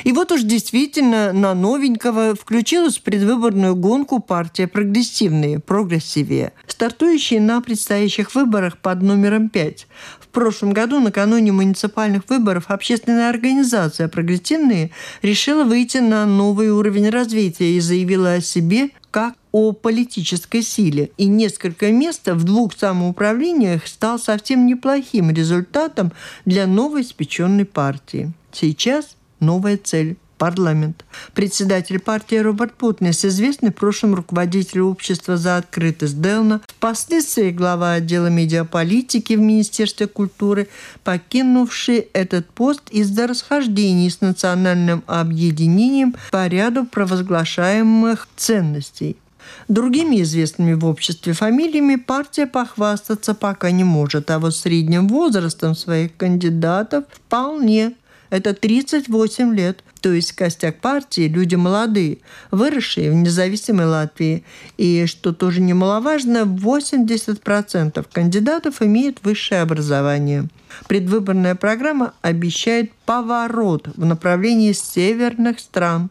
И вот уж действительно на новенького включилась в предвыборную гонку партия «Прогрессивные», «Прогрессивия», стартующая на предстоящих выборах под номером 5. В прошлом году, накануне муниципальных выборов, общественная организация «Прогрессивные» решила выйти на новый уровень развития и заявила о себе как о политической силе. И несколько мест в 2 самоуправлениях стал совсем неплохим результатом для новоиспеченной партии. Сейчас новая цель – парламент. Председатель партии Роберт Путнес, известный в прошлом руководитель общества за открытость Делна, впоследствии глава отдела медиаполитики в Министерстве культуры, покинувший этот пост из-за расхождений с национальным объединением по ряду провозглашаемых ценностей. Другими известными в обществе фамилиями партия похвастаться пока не может, а вот средним возрастом своих кандидатов вполне. Это 38 лет, то есть костяк партии – люди молодые, выросшие в независимой Латвии. И, что тоже немаловажно, 80% кандидатов имеют высшее образование. Предвыборная программа обещает поворот в направлении северных стран.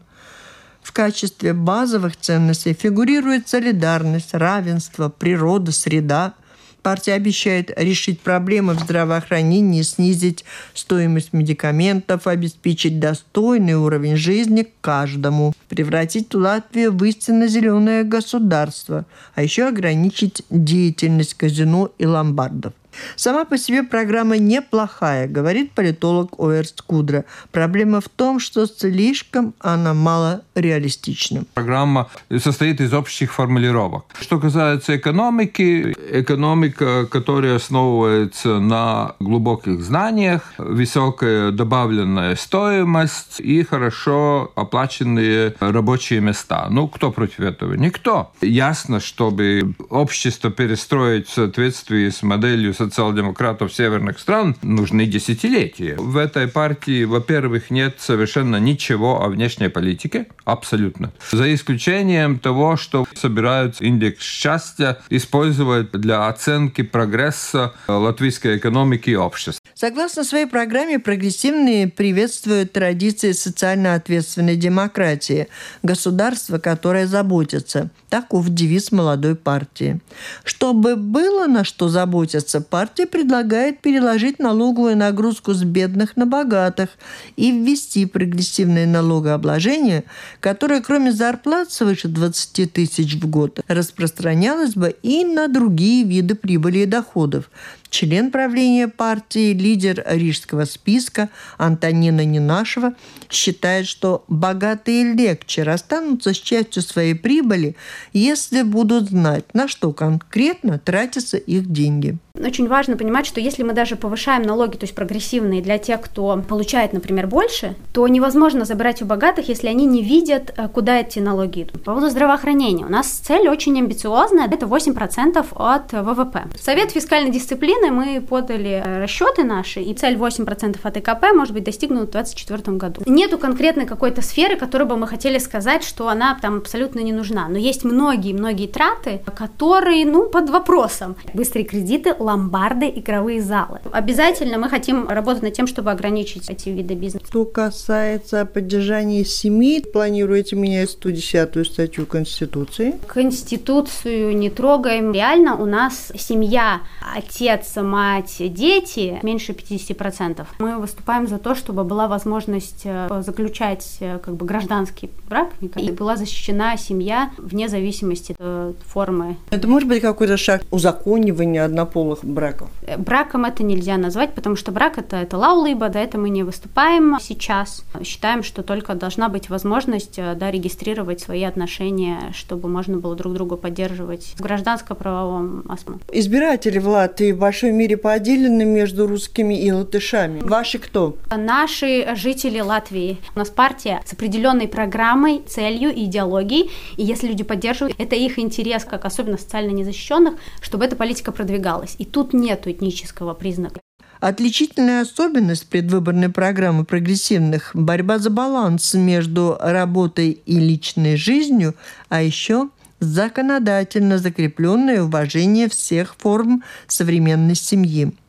В качестве базовых ценностей фигурирует солидарность, равенство, природа, среда. Партия обещает решить проблемы в здравоохранении, снизить стоимость медикаментов, обеспечить достойный уровень жизни каждому, превратить Латвию в истинно зеленое государство, а еще ограничить деятельность казино и ломбардов. Сама по себе программа неплохая, говорит политолог Оерст Кудра. Проблема в том, что слишком она мало реалистична. Программа состоит из общих формулировок. Что касается экономики, экономика, которая основывается на глубоких знаниях, высокая добавленная стоимость и хорошо оплаченные рабочие места. Кто против этого? Никто. Ясно, чтобы общество перестроить в соответствии с моделью социал-демократов северных стран, нужны десятилетия. В этой партии, во-первых, нет совершенно ничего о внешней политике, абсолютно. За исключением того, что собирают индекс счастья использовать для оценки прогресса латвийской экономики и общества. Согласно своей программе, прогрессивные приветствуют традиции социально ответственной демократии, государство, которое заботится. Таков девиз молодой партии. Чтобы было на что заботиться, партия предлагает переложить налоговую нагрузку с бедных на богатых и ввести прогрессивное налогообложение, которое, кроме зарплат свыше 20 тысяч в год, распространялось бы и на другие виды прибыли и доходов. Член правления партии, лидер рижского списка Антонина Ненашева считает, что богатые легче расстанутся с частью своей прибыли, если будут знать, на что конкретно тратятся их деньги. Очень важно понимать, что если мы даже повышаем налоги, то есть прогрессивные для тех, кто получает, например, больше, то невозможно забирать у богатых, если они не видят, куда эти налоги идут. По поводу здравоохранения. У нас цель очень амбициозная, это 8% от ВВП. В Совет фискальной дисциплины мы подали расчеты наши, и цель 8% от ИКП может быть достигнута в 2024 году. Нету конкретной какой-то сферы, которой бы мы хотели сказать, что она там абсолютно не нужна. Но есть многие траты, которые, под вопросом. Быстрые кредиты, ломбарды, игровые залы. Обязательно мы хотим работать над тем, чтобы ограничить эти виды бизнеса. Что касается поддержания семей, планируете менять 110-ю статью Конституции? Конституцию не трогаем. Реально у нас семья, отец, мать, дети меньше 50%. Мы выступаем за то, чтобы была возможность заключать гражданский брак, и была защищена семья вне зависимости от формы. Это может быть какой-то шаг узаконивания однополых браков? Браком это нельзя назвать, потому что брак это лаулиба, да, это мы не выступаем сейчас. Считаем, что только должна быть возможность регистрировать свои отношения, чтобы можно было друг друга поддерживать в гражданско-правовом осмотре. Избиратели в Латвии в большой мере поделены между русскими и латышами. Ваши кто? Наши жители Латвии. У нас партия с определенной программой, целью и идеологией, и если люди поддерживают, это их интерес, как особенно социально незащищенных, чтобы эта политика продвигалась. И тут нет этнического признака. Отличительная особенность предвыборной программы прогрессивных – борьба за баланс между работой и личной жизнью, а еще законодательно закрепленное уважение всех форм современной семьи.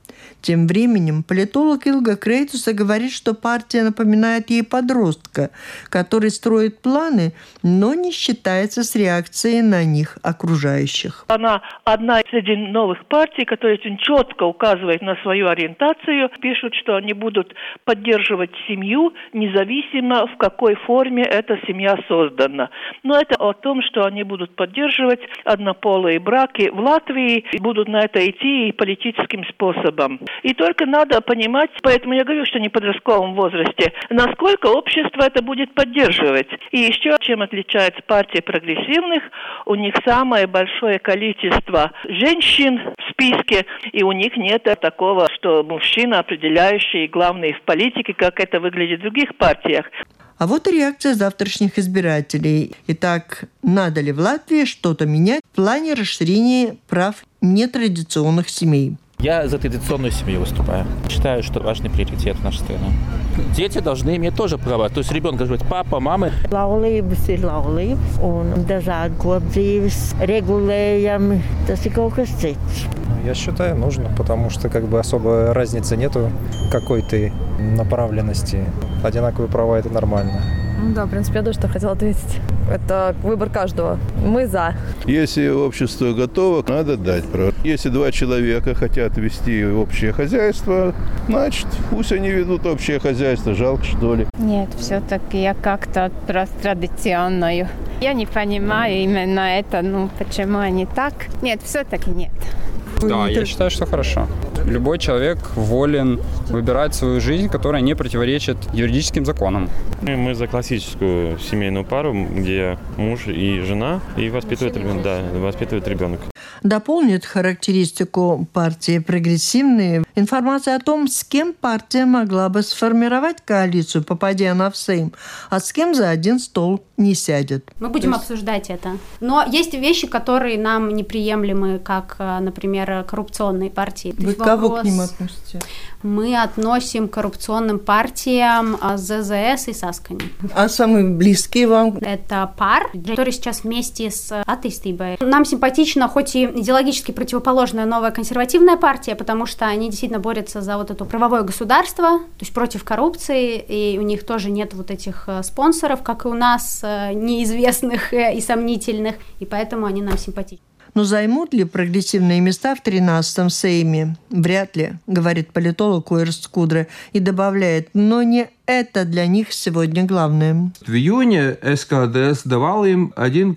Тем временем политолог Илга Крейтуса говорит, что партия напоминает ей подростка, который строит планы, но не считается с реакцией на них окружающих. Она одна среди новых партий, которая очень четко указывает на свою ориентацию, пишут, что они будут поддерживать семью, независимо в какой форме эта семья создана. Но это о том, что они будут поддерживать однополые браки в Латвии и будут на это идти и политическим способом. И только надо понимать, поэтому я говорю, что не в подростковом возрасте, насколько общество это будет поддерживать. И еще чем отличается партия прогрессивных, у них самое большое количество женщин в списке, и у них нет такого, что мужчина определяющий главный в политике, как это выглядит в других партиях. А вот и реакция завтрашних избирателей. Итак, надо ли в Латвии что-то менять в плане расширения прав нетрадиционных семей? Я за традиционную семью выступаю. Считаю, что важный приоритет в нашей стране. Дети должны иметь тоже права. То есть ребенок должен быть папа, мама. Laulības ir laulības, un dažādi kopdzīves regulējumi, tas ir kaut kas cits. Я считаю, нужно, потому что особой разницы нету какой-то направленности. Одинаковые права – это нормально. Да, в принципе, я тоже что хотела ответить. Это выбор каждого. Мы за. Если общество готово, надо дать право. Если два человека хотят вести общее хозяйство, значит, пусть они ведут общее хозяйство. Жалко, что ли? Нет, все-таки я как-то про традиционную. Я не понимаю именно это, почему они так. Нет, все-таки нет. Да, я считаю, что хорошо. Любой человек волен выбирать свою жизнь, которая не противоречит юридическим законам. Мы за классическую семейную пару, где муж и жена и воспитывают ребенка. Дополнит характеристику партии «Прогрессивные» информация о том, с кем партия могла бы сформировать коалицию, попадя она в Сейм, а с кем за один стол не сядет. Мы будем обсуждать это. Но есть вещи, которые нам неприемлемы, как, например, коррупционные партии. Вы кого к ним относите? Мы относим к коррупционным партиям ЗЗС и Саскани. А самые близкие вам? Это ПАР, который сейчас вместе с Атtīstībai. Нам симпатична, хоть и идеологически противоположная новая консервативная партия, потому что они действительно борются за вот это правовое государство, то есть против коррупции, и у них тоже нет вот этих спонсоров, как и у нас, неизвестных и сомнительных, и поэтому они нам симпатичны. Но займут ли прогрессивные места в 13-м Сейме? Вряд ли, говорит политолог Уэрст Кудре и добавляет, но не это для них сегодня главное. В июне СКДС давал им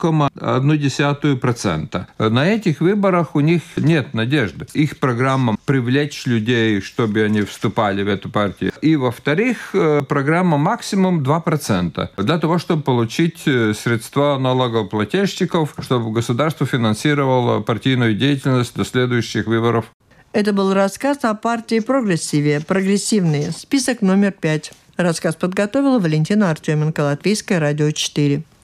1,1%. На этих выборах у них нет надежды. Их программа привлечь людей, чтобы они вступали в эту партию. И, во-вторых, программа максимум 2%. Для того, чтобы получить средства налогоплательщиков, чтобы государство финансировало партийную деятельность до следующих выборов. Это был рассказ о партии «Прогрессивные». Список номер 5. Рассказ подготовила Валентина Артеменко, Латвийское радио 4.